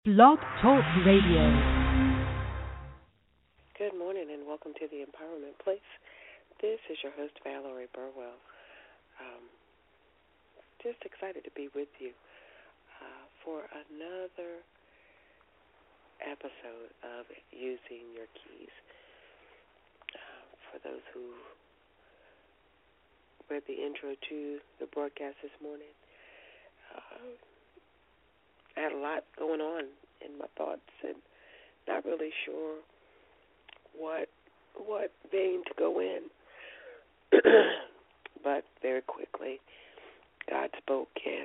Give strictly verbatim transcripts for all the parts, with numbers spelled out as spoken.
Blog Talk Radio. Good morning and welcome to the Empowerment Place. This is your host, Valerie Burwell. Um, just excited to be with you uh, for another episode of Using Your Keys. Uh, for those who read the intro to the broadcast this morning, uh, I had a lot going on in my thoughts and not really sure what what vein to go in. But very quickly, God spoke and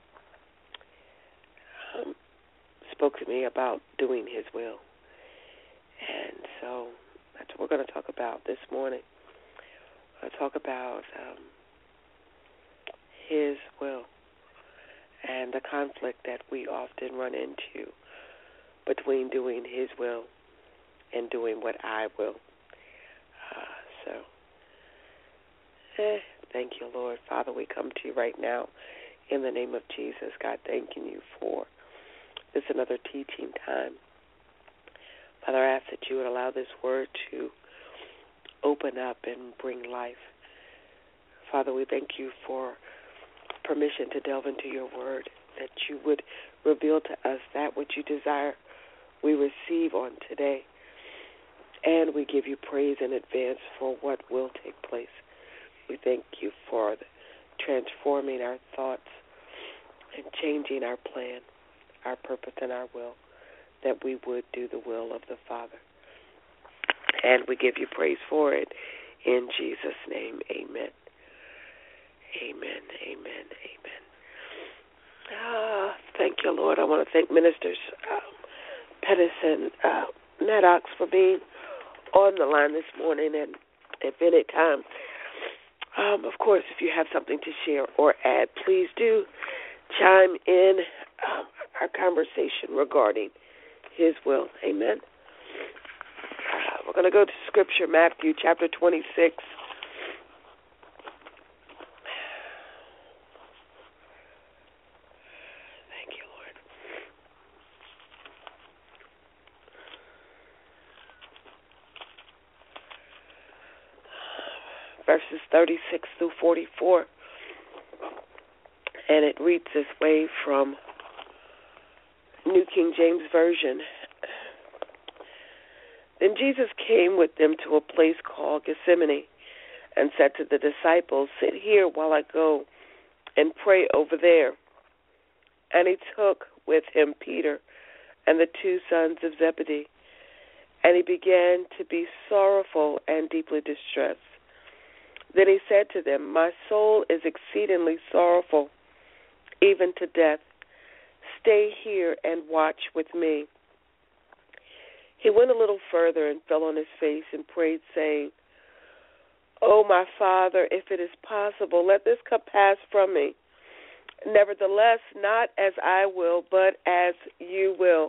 um, spoke to me about doing His will. And so that's what we're going to talk about this morning. I'll talk about um, His will and the conflict that we often run into between doing His will and doing what I will. Uh, so, eh, thank you, Lord. Father, we come to you right now in the name of Jesus. God, thanking you for this another teaching time. Father, I ask that you would allow this word to open up and bring life. Father, we thank you for permission to delve into your word, that you would reveal to us that which you desire we receive on today. And we give you praise in advance for what will take place. We thank you for transforming our thoughts and changing our plan, our purpose, and our will, that we would do the will of the Father. And we give you praise for it. In Jesus' name, amen. Amen, amen, amen. Ah, thank you, Lord. I want to thank Ministers um, Pettis and uh, Maddox for being on the line this morning. And if any time, um, of course, if you have something to share or add, please do chime in um, our conversation regarding His will. Amen. Uh, we're going to go to Scripture, Matthew chapter twenty-six. Verses thirty-six through forty-four. And it reads this way from New King James Version. Then Jesus came with them to a place called Gethsemane and said to the disciples, "Sit here while I go and pray over there." And he took with him Peter and the two sons of Zebedee, and he began to be sorrowful and deeply distressed. Then he said to them, "My soul is exceedingly sorrowful, even to death. Stay here and watch with me." He went a little further and fell on his face and prayed, saying, "Oh, my Father, if it is possible, let this cup pass from me. Nevertheless, not as I will, but as you will."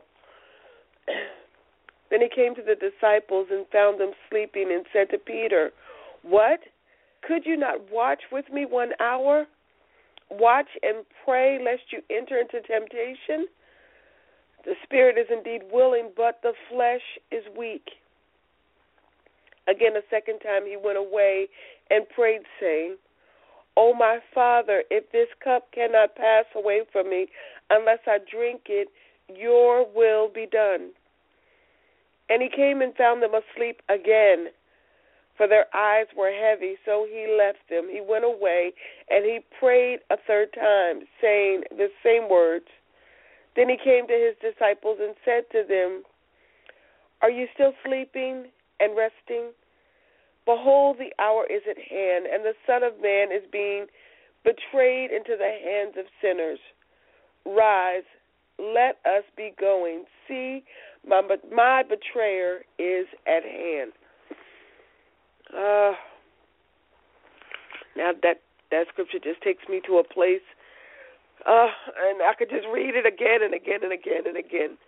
Then he came to the disciples and found them sleeping and said to Peter, "What? Could you not watch with me one hour? Watch and pray lest you enter into temptation. The spirit is indeed willing, but the flesh is weak." Again, a second time he went away and prayed, saying, "Oh, my Father, if this cup cannot pass away from me unless I drink it, your will be done." And he came and found them asleep again, for their eyes were heavy, so he left them. He went away, and he prayed a third time, saying the same words. Then he came to his disciples and said to them, "Are you still sleeping and resting? Behold, the hour is at hand, and the Son of Man is being betrayed into the hands of sinners. Rise, let us be going. See, my, my betrayer is at hand." Uh, now that, that scripture just takes me to a place, uh, and I could just read it again and again and again and again.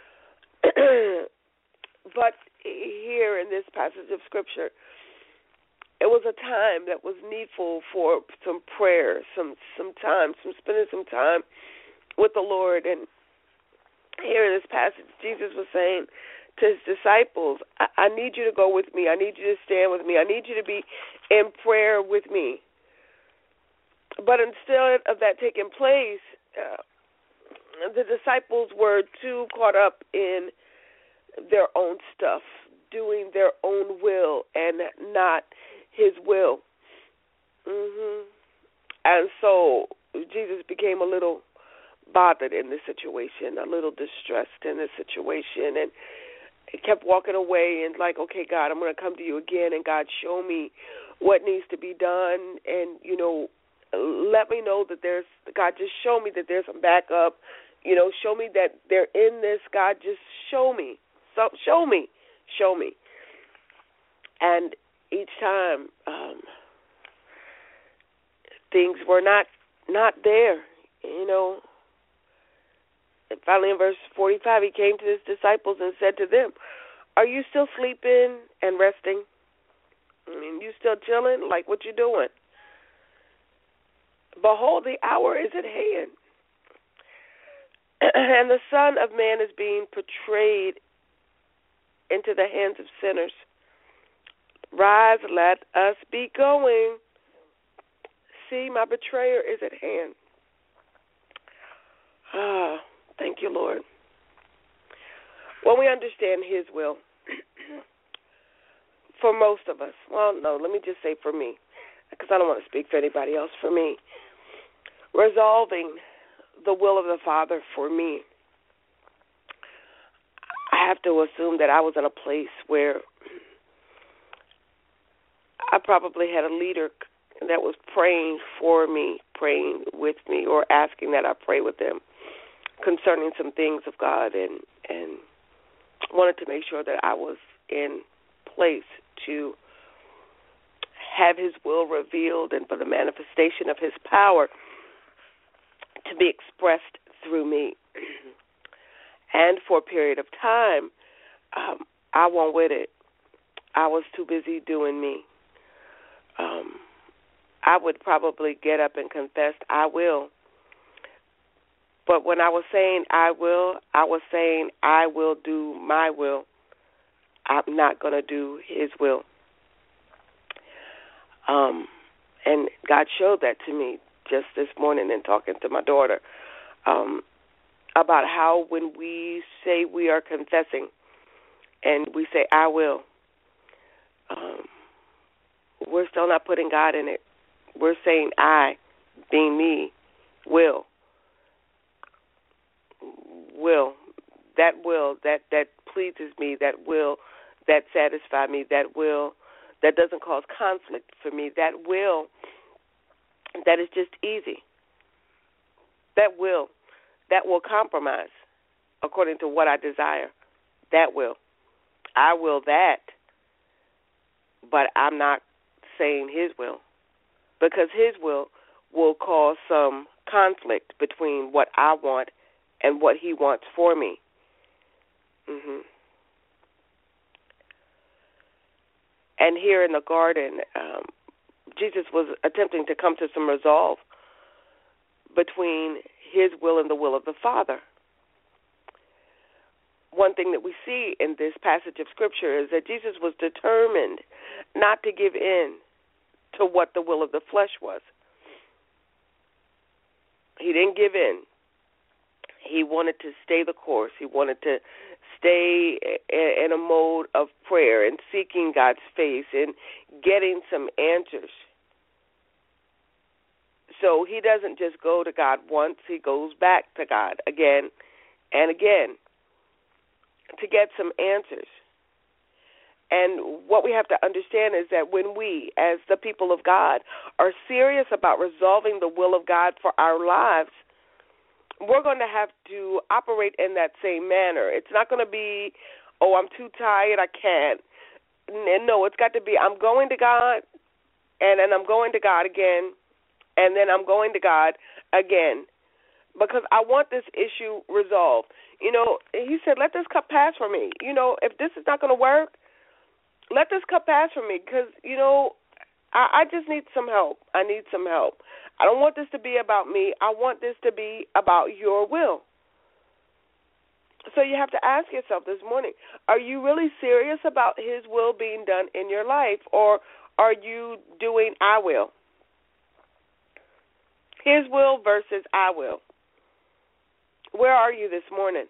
But here in this passage of scripture, it was a time that was needful for some prayer, some some time, some spending some time with the Lord. And here in this passage, Jesus was saying to his disciples, I, I need you to go with me. I need you to stand with me. I need you to be in prayer with me. But instead of that taking place, uh, the disciples were too caught up in their own stuff, doing their own will and not his will. Mm-hmm. And so Jesus became a little bothered in this situation, a little distressed in this situation, and he kept walking away and like, okay, God, I'm going to come to you again, and God, show me what needs to be done, and, you know, let me know that there's, God, just show me that there's some backup, you know, show me that they're in this, God, just show me, so, show me, show me. And each time, um, things were not, not there, you know. And finally in verse forty-five, he came to his disciples and said to them, are you still sleeping and resting? I mean, you still chilling? Like, what you doing? Behold, the hour is at hand, and the Son of Man is being portrayed into the hands of sinners. Rise, let us be going. See, my betrayer is at hand. Ah, thank you, Lord. When we understand his will, for most of us, well, no, let me just say for me, because I don't want to speak for anybody else, for me, resolving the will of the Father for me, I have to assume that I was in a place where I probably had a leader that was praying for me, praying with me, or asking that I pray with them concerning some things of God, and, and wanted to make sure that I was in place to have his will revealed and for the manifestation of his power to be expressed through me. And for a period of time, um, I went with it. I was too busy doing me. Um, I would probably get up and confess, I will. But when I was saying I will, I was saying I will do my will. I'm not going to do his will. Um, and God showed that to me just this morning in talking to my daughter um, about how when we say we are confessing and we say I will, um, we're still not putting God in it. We're saying I, being me, will. Will. That will, that, that pleases me, that will, that satisfies me, that will, that doesn't cause conflict for me, that will, that is just easy. That will, that will compromise according to what I desire. That will. I will that, but I'm not saying his will, because his will will cause some conflict between what I want and what he wants for me. Mm-hmm. And here in the garden, um, Jesus was attempting to come to some resolve between his will and the will of the Father. One thing that we see in this passage of Scripture is that Jesus was determined not to give in to what the will of the flesh was. He didn't give in. He wanted to stay the course. He wanted to stay in a mode of prayer and seeking God's face and getting some answers. So he doesn't just go to God once. He goes back to God again and again to get some answers. And what we have to understand is that when we, as the people of God, are serious about resolving the will of God for our lives, we're going to have to operate in that same manner. It's not going to be, oh, I'm too tired, I can't. And no, it's got to be, I'm going to God, and then I'm going to God again, and then I'm going to God again, because I want this issue resolved. You know, he said, let this cup pass from me. You know, if this is not going to work, let this cup pass from me, because, you know, I, I just need some help. I need some help. I don't want this to be about me. I want this to be about your will. So you have to ask yourself this morning, are you really serious about his will being done in your life, or are you doing I will? His will versus I will. Where are you this morning?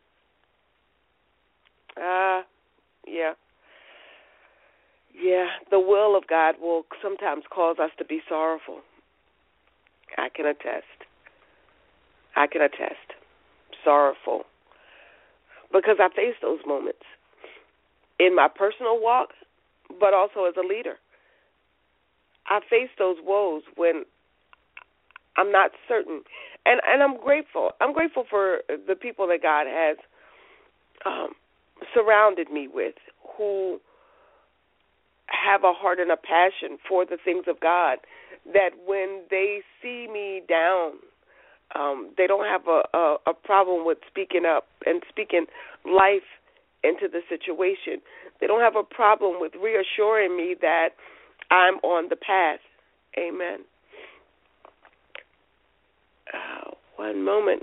Ah, uh, yeah. Yeah, the will of God will sometimes cause us to be sorrowful. I can attest. I can attest. Sorrowful. Because I face those moments in my personal walk, but also as a leader. I face those woes when I'm not certain. And and I'm grateful. I'm grateful for the people that God has um, surrounded me with, who have a heart and a passion for the things of God, that when they see me down, um, they don't have a, a, a problem with speaking up and speaking life into the situation. They don't have a problem with reassuring me that I'm on the path. Amen. Uh, one moment.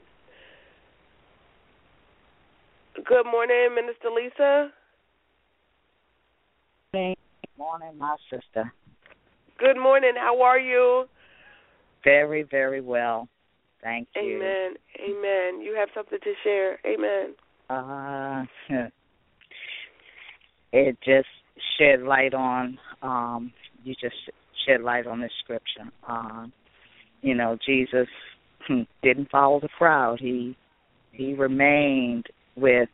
Good morning, Minister Lisa. Good morning, my sister. Good morning. How are you? Very, very well. Thank you. Amen. Amen. You have something to share. Amen. Uh, it just shed light on, um, you just shed light on this scripture. Um, you know, Jesus didn't follow the crowd. He he remained with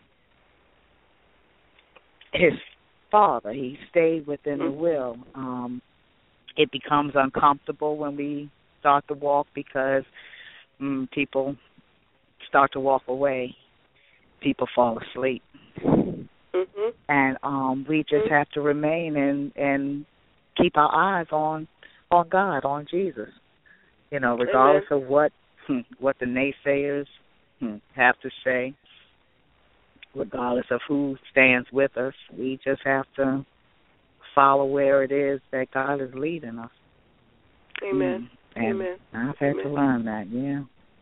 his Father. He stayed within the will. Um, it becomes uncomfortable when we start to walk because mm, people start to walk away. People fall asleep. Mm-hmm. And um, we just mm-hmm. have to remain and, and keep our eyes on on God, on Jesus. You know, regardless Amen. of what what the naysayers have to say, regardless of who stands with us, we just have to follow where it is that God is leading us. Amen. Mm. And Amen. I've had Amen. to learn that, yeah.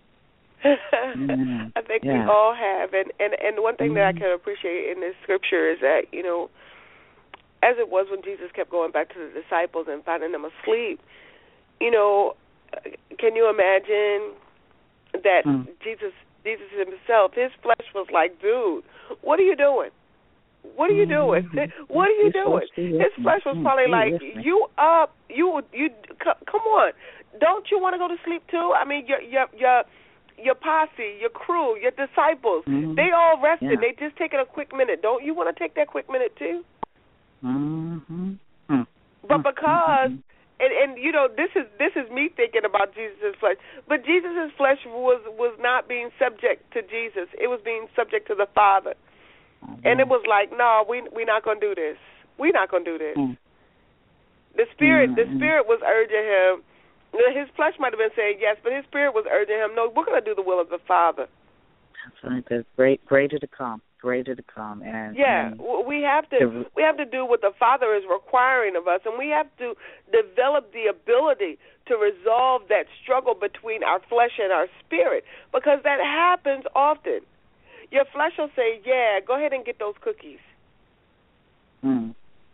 I think yeah. we all have. And, and, and one thing mm. that I can appreciate in this scripture is that, you know, as it was when Jesus kept going back to the disciples and finding them asleep, you know, can you imagine that mm. Jesus Jesus himself, his flesh was like, dude, what are you doing? What are you doing? Mm-hmm. What are you doing? His flesh was probably like, you up, you, you, come on. Don't you want to go to sleep too? I mean, your your your, your posse, your crew, your disciples, mm-hmm. they all rested. Yeah. They just taking a quick minute. Don't you want to take that quick minute too? Mm-hmm. Mm-hmm. But because... Mm-hmm. And, and you know, this is this is me thinking about Jesus' flesh. But Jesus' flesh was, was not being subject to Jesus. It was being subject to the Father. Mm-hmm. And it was like, no, we we're not gonna do this. We're not gonna do this. Mm-hmm. The spirit mm-hmm. the spirit was urging him. His flesh might have been saying yes, but his spirit was urging him, no, we're gonna do the will of the Father. That's right. That's great greater to come. Greater to come, and yeah, and we have to the, we have to do what the Father is requiring of us, and we have to develop the ability to resolve that struggle between our flesh and our spirit, because that happens often. Your flesh will say, "Yeah, go ahead and get those cookies. Mm.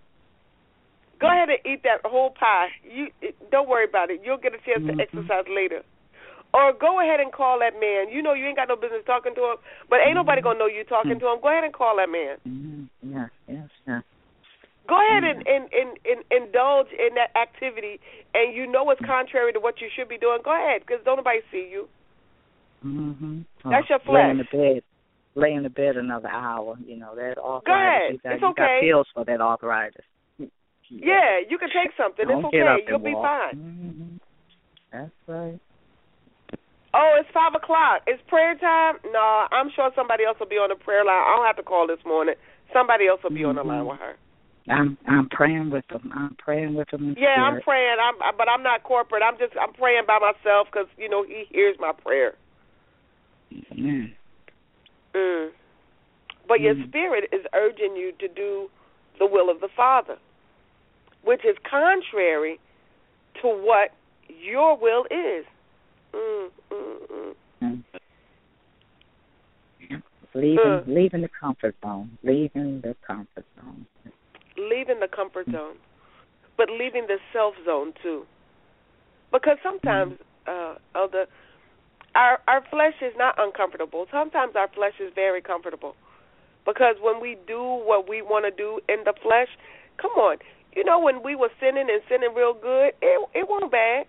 Go ahead and eat that whole pie. You don't worry about it. You'll get a chance mm-hmm. to exercise later." Or go ahead and call that man. You know you ain't got no business talking to him, but ain't nobody going to know you talking to him. Go ahead and call that man. Mm-hmm. Yeah, yes, yeah. Go ahead and, and, and, and indulge in that activity, and you know it's contrary to what you should be doing. Go ahead, because don't nobody see you. Mm-hmm. That's oh, your flesh. Lay in the bed, lay in the bed another hour. You know, that arthritis. Go ahead. You got, it's you okay. got pills for that arthritis. Yeah, you can take something. Don't it's okay. You'll be walk. fine. Mm-hmm. That's right. Oh, it's five o'clock. It's prayer time? No, I'm sure somebody else will be on the prayer line. I don't have to call this morning. Somebody else will be mm-hmm. on the line with her. I'm I'm praying with them. I'm praying with them. Yeah, spirit. I'm praying. I'm, but I'm not corporate. I'm just I'm praying by myself because you know he hears my prayer. Mm. Mm. But mm. your spirit is urging you to do the will of the Father, which is contrary to what your will is. Mm, mm, mm. Mm. leaving uh, leaving the comfort zone, leaving the comfort zone. Leaving the comfort zone, but leaving the self zone too. Because sometimes, uh, Elder, our our flesh is not uncomfortable. Sometimes our flesh is very comfortable. Because when we do what we want to do in the flesh, come on, you know when we were sinning and sinning real good, it it wasn't bad.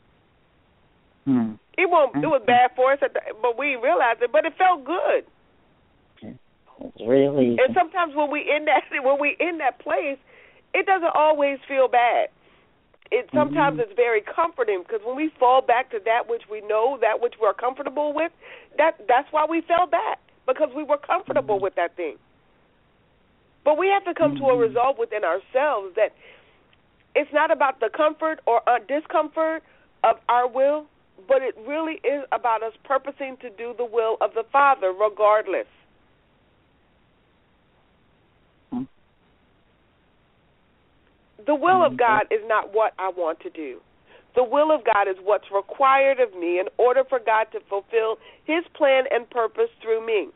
Hmm. It won't. It was bad for us, at the, but we realized it. But it felt good. Really. And sometimes when we in that when we in that place, it doesn't always feel bad. It sometimes mm-hmm. it's very comforting because when we fall back to that which we know, that which we're comfortable with, that that's why we fell back, because we were comfortable mm-hmm. with that thing. But we have to come mm-hmm. to a resolve within ourselves that it's not about the comfort or uh, discomfort of our will, but it really is about us purposing to do the will of the Father regardless. The will of God is not what I want to do. The will of God is what's required of me in order for God to fulfill His plan and purpose through me.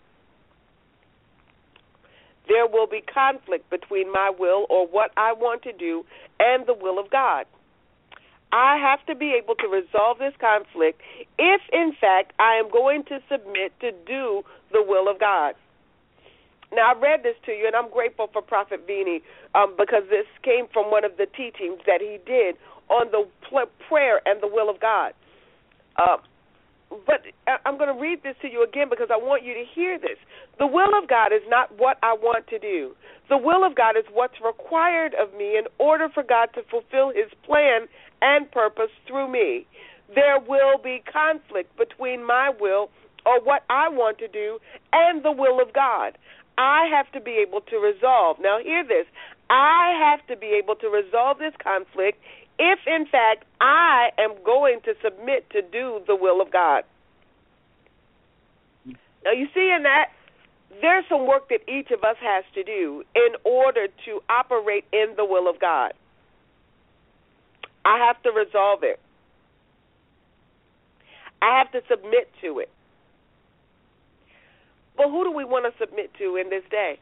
There will be conflict between my will or what I want to do and the will of God. I have to be able to resolve this conflict if, in fact, I am going to submit to do the will of God. Now, I read this to you, and I'm grateful for Prophet Vini um, because this came from one of the teachings that he did on the pl- prayer and the will of God. Uh, but I'm going to read this to you again because I want you to hear this. The will of God is not what I want to do. The will of God is what's required of me in order for God to fulfill His plan and purpose through me. There will be conflict between my will or what I want to do and the will of God. I have to be able to resolve. Now, hear this. I have to be able to resolve this conflict if, in fact, I am going to submit to do the will of God. Now, you see in that, there's some work that each of us has to do in order to operate in the will of God. I have to resolve it. I have to submit to it. But who do we want to submit to in this day?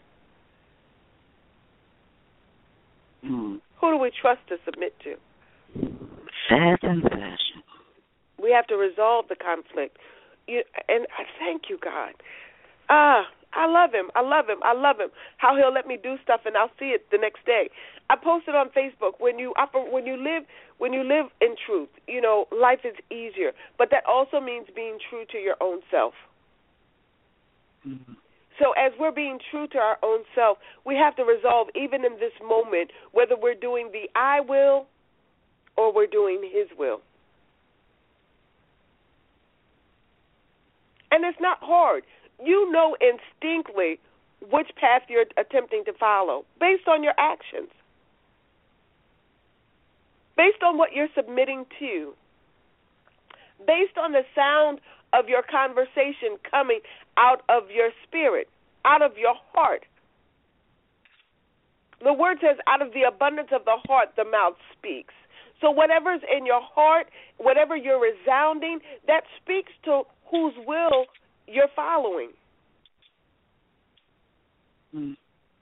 Hmm. Who do we trust to submit to? Fast and fashion. We have to resolve the conflict. You, and I thank you, God. Ah, I love Him. I love Him. I love Him. How He'll let me do stuff and I'll see it the next day. I posted on Facebook when you when you live when you live in truth, you know, life is easier. But that also means being true to your own self. Mm-hmm. So as we're being true to our own self, we have to resolve, even in this moment, whether we're doing the I will or we're doing His will. And it's not hard. You know instinctively which path you're attempting to follow based on your actions, based on what you're submitting to, based on the sound of your conversation coming out of your spirit, out of your heart. The word says, out of the abundance of the heart, the mouth speaks. So whatever's in your heart, whatever you're resounding, that speaks to whose will you're following. Mm.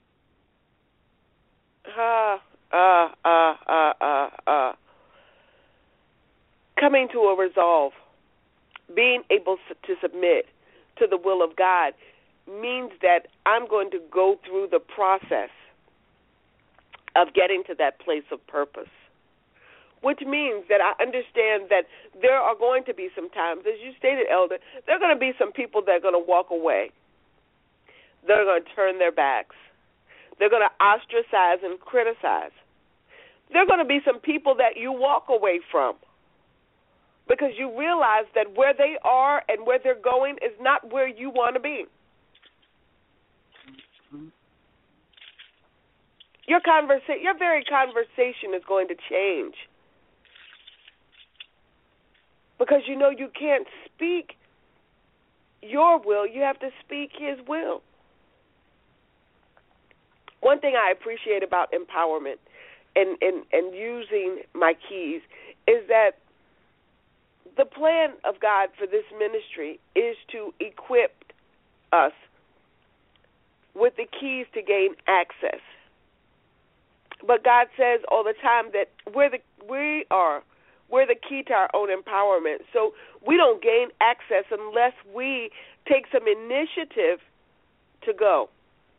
Ah, ah, ah, ah, ah, ah. Coming to a resolve, being able to submit to the will of God means that I'm going to go through the process of getting to that place of purpose, which means that I understand that there are going to be some times, as you stated, Elder, there are going to be some people that are going to walk away. They're going to turn their backs. They're going to ostracize and criticize. There are going to be some people that you walk away from because you realize that where they are and where they're going is not where you want to be. Mm-hmm. Your conversa- your very conversation is going to change because you know you can't speak your will. You have to speak His will. One thing I appreciate about empowerment and, and, and using my keys is that the plan of God for this ministry is to equip us with the keys to gain access. But God says all the time that we're the, we are, we're the key to our own empowerment. So we don't gain access unless we take some initiative to go.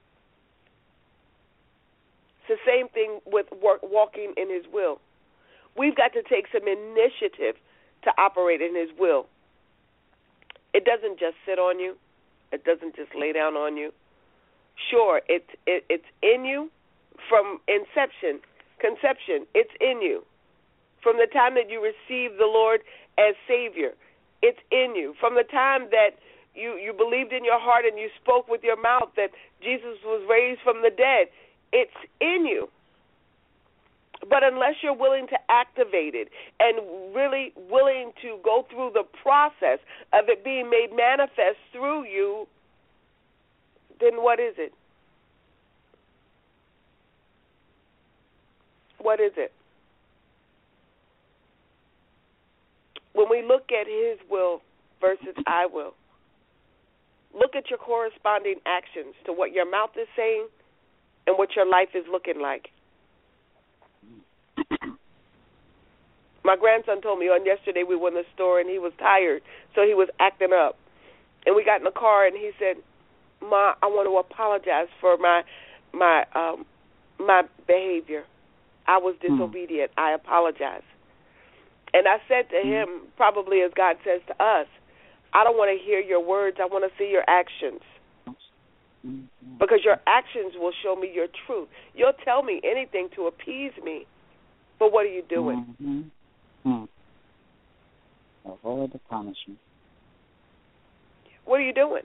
It's the same thing with work, walking in His will. We've got to take some initiative to operate in His will. It doesn't just sit on you. It doesn't just lay down on you. Sure, it's it, it's in you from inception, conception. It's in you. From the time that you receive the Lord as Savior, it's in you. From the time that you, you believed in your heart and you spoke with your mouth that Jesus was raised from the dead, it's in you. But unless you're willing to activate it and really willing to go through the process of it being made manifest through you, then what is it? What is it? When we look at His will versus I will, look at your corresponding actions to what your mouth is saying and what your life is looking like. My grandson told me on yesterday we were in the store and he was tired, so he was acting up. And we got in the car and he said, "Ma, I want to apologize for my my um, my behavior. I was disobedient. I apologize." And I said to him, probably as God says to us, I don't want to hear your words. I want to see your actions. Because your actions will show me your truth. You'll tell me anything to appease me, but what are you doing? Mm-hmm. Mm. Avoid the punishment. What are you doing?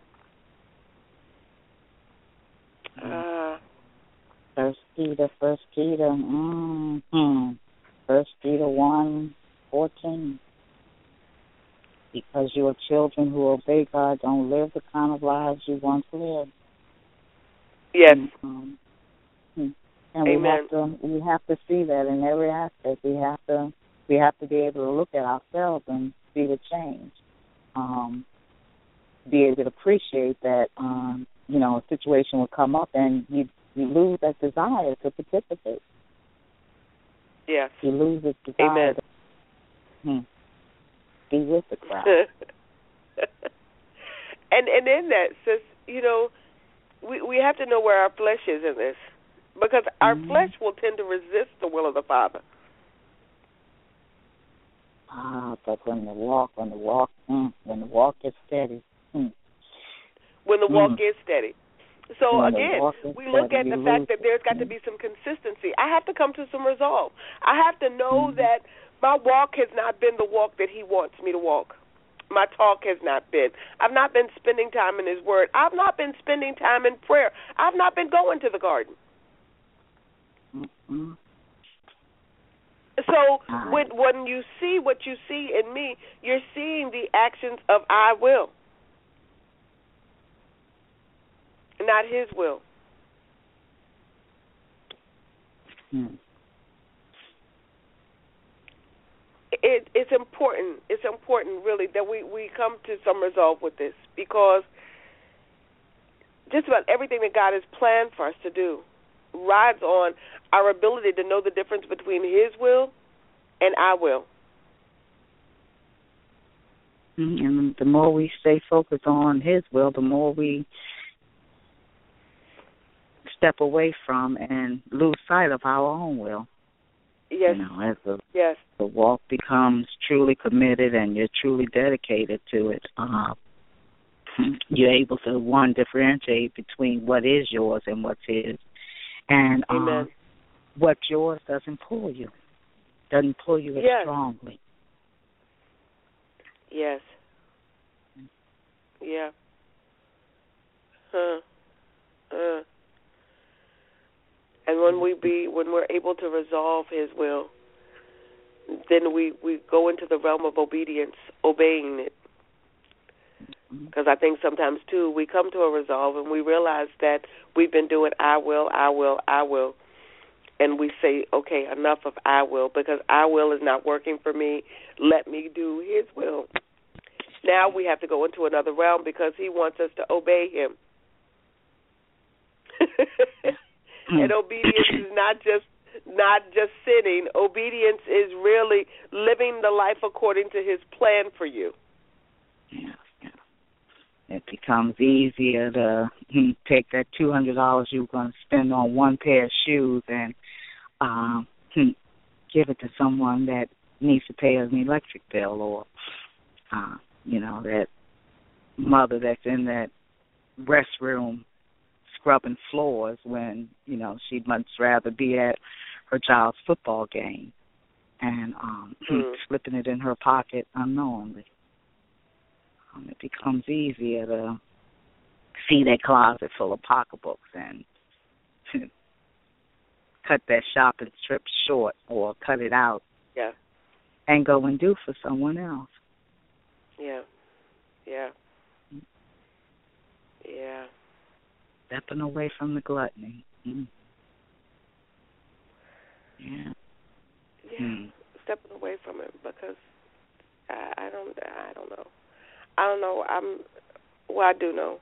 Uh, First Peter, First Peter, mm-hmm. First Peter one fourteen. Because you are children who obey God, don't live the kind of lives you once lived. Yes. And, um, and Amen. we have to we have to see that in every aspect. We have to we have to be able to look at ourselves and see the change. Um, be able to appreciate that um, you know, a situation will come up and you you lose that desire to participate. Yes. You lose the desire Amen. to hmm, be with the crowd. and and in that, sis, you know, we we have to know where our flesh is in this, because our mm-hmm. flesh will tend to resist the will of the Father. Ah, but when the walk, when the walk, mm, when the walk is steady. Mm. When the walk mm. is steady. So when again, we steady, look at the fact that there's got to be some consistency. I have to come to some resolve. I have to know mm-hmm. that my walk has not been the walk that He wants me to walk. My talk has not been. I've not been spending time in His Word. I've not been spending time in prayer. I've not been going to the garden. Mm-hmm. So when, when you see what you see in me, you're seeing the actions of I will, not His will. Mm. It, it's important. It's important, really, that we, we come to some resolve with this, because just about everything that God has planned for us to do rides on our ability to know the difference between His will and our will. And the more we stay focused on His will, the more we step away from and lose sight of our own will. Yes. You know, as the, yes. the walk becomes truly committed and you're truly dedicated to it, uh, you're able to, one, differentiate between what is yours and what's His. And uh, what yours doesn't pull you, doesn't pull you as yes. strongly. Yes. Yeah. Huh. Uh. And when we be, when we're able to resolve His will, then we, we go into the realm of obedience, obeying it. Because I think sometimes, too, we come to a resolve and we realize that we've been doing I will, I will, I will. And we say, okay, enough of I will, because I will is not working for me. Let me do His will. Now we have to go into another realm because He wants us to obey Him. And obedience is not just not just sinning. Obedience is really living the life according to his plan for you. Yeah, yeah. It becomes easier to hmm, take that two hundred dollars you were going to spend on one pair of shoes and um, hmm, give it to someone that needs to pay an electric bill, or, uh, you know, that mother that's in that restroom scrubbing floors when, you know, she'd much rather be at her child's football game and um, mm. slipping it in her pocket unknowingly. Um, it becomes easier to see that closet full of pocketbooks and cut that shopping trip short or cut it out. Yeah. And go and do for someone else. Yeah. Yeah. Yeah. Stepping away from the gluttony. Mm. Yeah. Yeah. Mm. Stepping away from it because I, I don't. I don't know. I don't know. I'm. Well, I do know.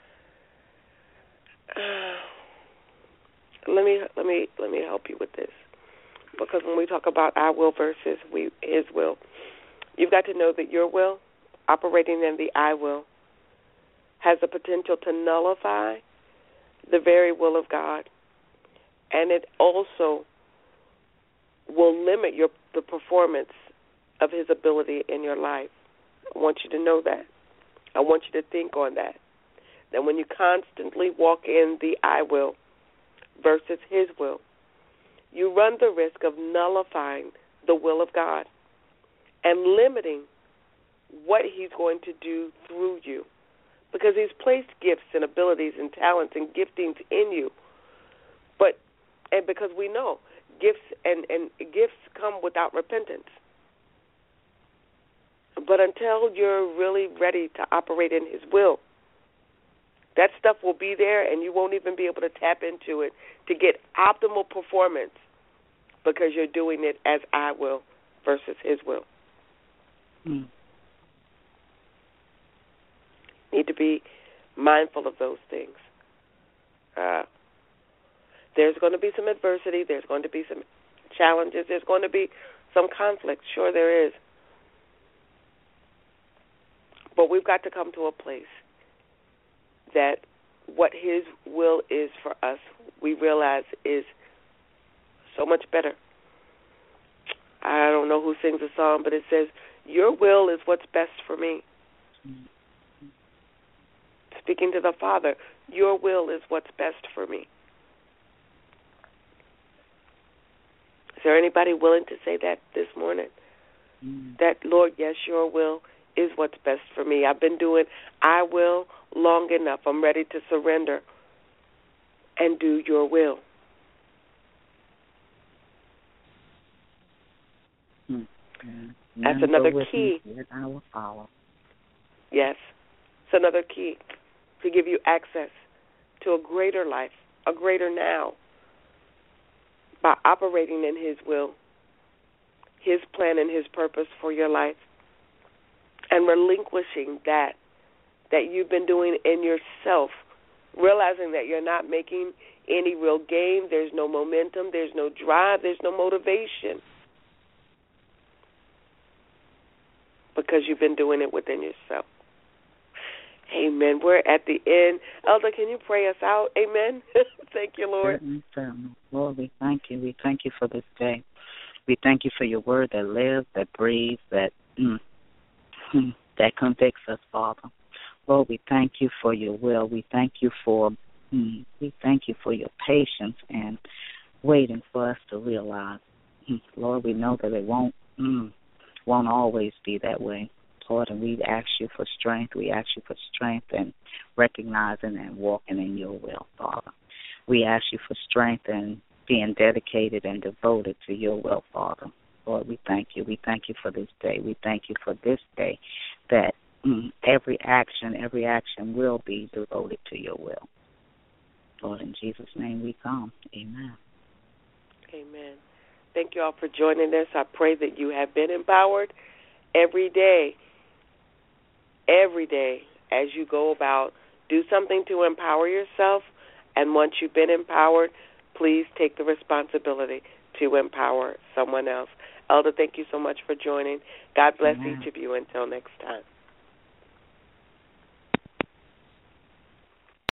Uh, let me let me let me help you with this, because when we talk about our will versus we His will, you've got to know that your will, operating in the I will, has the potential to nullify the very will of God, and it also will limit your the performance of His ability in your life. I want you to know that. I want you to think on that. That when you constantly walk in the I will versus His will, you run the risk of nullifying the will of God and limiting what He's going to do through you, because He's placed gifts and abilities and talents and giftings in you. But and because we know gifts and, and gifts come without repentance. But until you're really ready to operate in His will, that stuff will be there and you won't even be able to tap into it to get optimal performance, because you're doing it as I will versus His will. Mm. Need to be mindful of those things. Uh, there's going to be some adversity. There's going to be some challenges. There's going to be some conflict. Sure, there is. But we've got to come to a place that what His will is for us, we realize is so much better. I don't know who sings a song, but it says, your will is what's best for me. Mm-hmm. Speaking to the Father, your will is what's best for me. Is there anybody willing to say that this morning? Mm-hmm. That, Lord, yes, your will is what's best for me. I've been doing I will long enough. I'm ready to surrender and do your will. Mm-hmm. That's another key. I will follow. Yes. It's another key to give you access to a greater life, a greater now, by operating in His will, His plan and His purpose for your life, and relinquishing that that you've been doing in yourself, realizing that you're not making any real gain, there's no momentum, there's no drive, there's no motivation, because you've been doing it within yourself. Amen. We're at the end. Elder, can you pray us out? Amen. Thank you, Lord. Certainly, certainly. Lord, we thank you. We thank you for this day. We thank you for your word that lives, that breathes, that mm, that convicts us, Father. Lord, we thank you for your will. We thank you for mm, we thank you for your patience and waiting for us to realize. Mm, Lord, we know that it won't mm, won't always be that way, Lord, and we ask you for strength. We ask you for strength and recognizing and walking in your will, Father. We ask you for strength and being dedicated and devoted to your will, Father. Lord, we thank you. We thank you for this day. We thank you for this day, that mm, every action, every action will be devoted to your will. Lord, in Jesus' name we come. Amen. Amen. Thank you all for joining us. I pray that you have been empowered every day, every day as you go about. Do something to empower yourself And once you've been empowered, please take the responsibility to empower someone else. Elder, thank you so much for joining. God bless mm-hmm. each of you. Until next time.